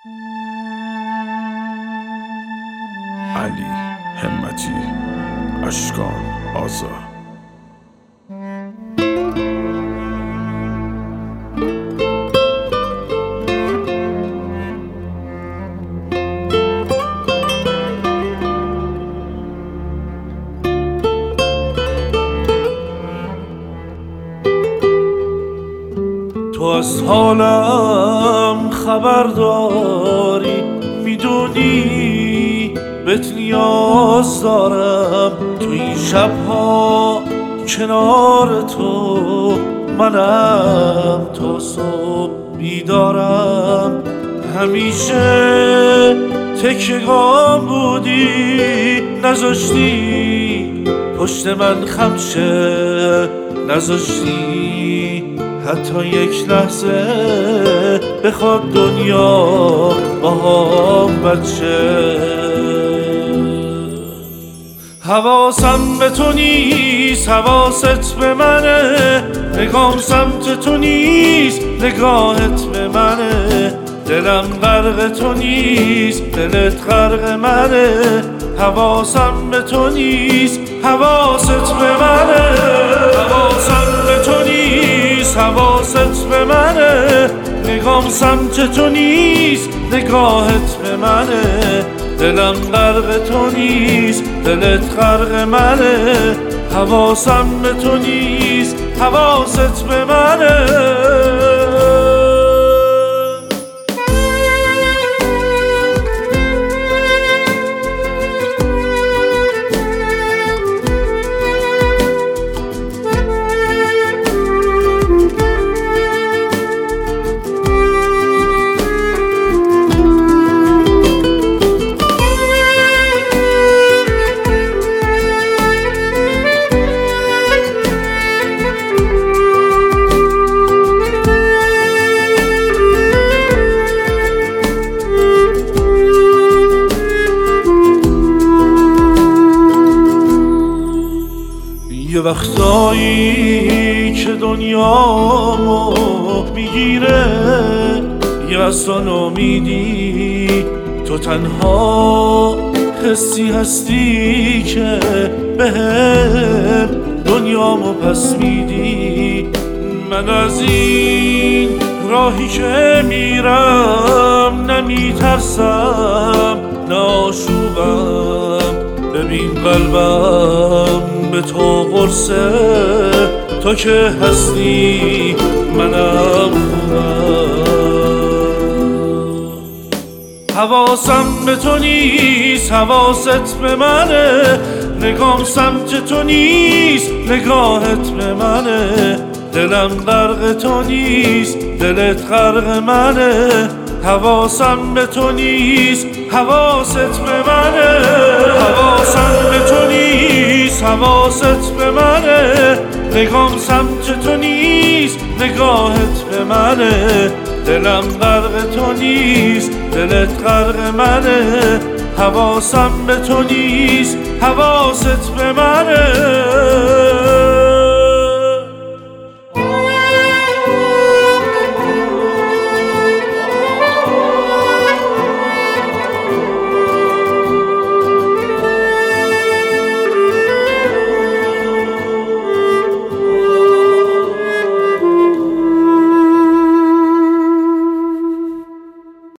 علی همتی، اشکان آزاد. تو از حالم خبر داری، میدونی بهت نیاز دارم. تو این شبها کنار تو منم تا صبح بیدارم. همیشه تکیه‌گام بودی، نذاشتی پشت من خم شه، نذاشتی حتی یک لحظه بخواد دنیا با هم بچه. حواسم به تو نیست، حواست به منه. نگام سمت تو نیست، نگاهت به منه. دلم غرق تو نیست، دلت غرق منه. حواسم به تو نیست، حواست به منه. حواسم به تو نیست، حواست به منه. نگام سمت تو نیست، نگاهت به منه. دلم غرق تو نیست، دلت غرق منه. حواسم به تو نیست، حواست به منه. یه وقتایی که دنیامو میگیره یه از تو نامیدی، تو تنها حسی هستی که بهم دنیامو پس میدی. من از این راهی که میرم نمیترسم، ناشوبم. ببین قلبم به تو قرصه، تو که هستی منم خوبم. حواسم به تو نیست، حواست به منه. نگام سمت تو نیست، نگاهت به منه. دلم غرق تو نیست، دلت غرق منه. حواسم به تو نیست، حواست به منه. حواسم به تو نیست، حواست به منه. نگام سمت تو نیست، نگاهت به منه. دلم غرق تو نیست، دلت غرق منه. حواسم به تو نیست، حواست به منه.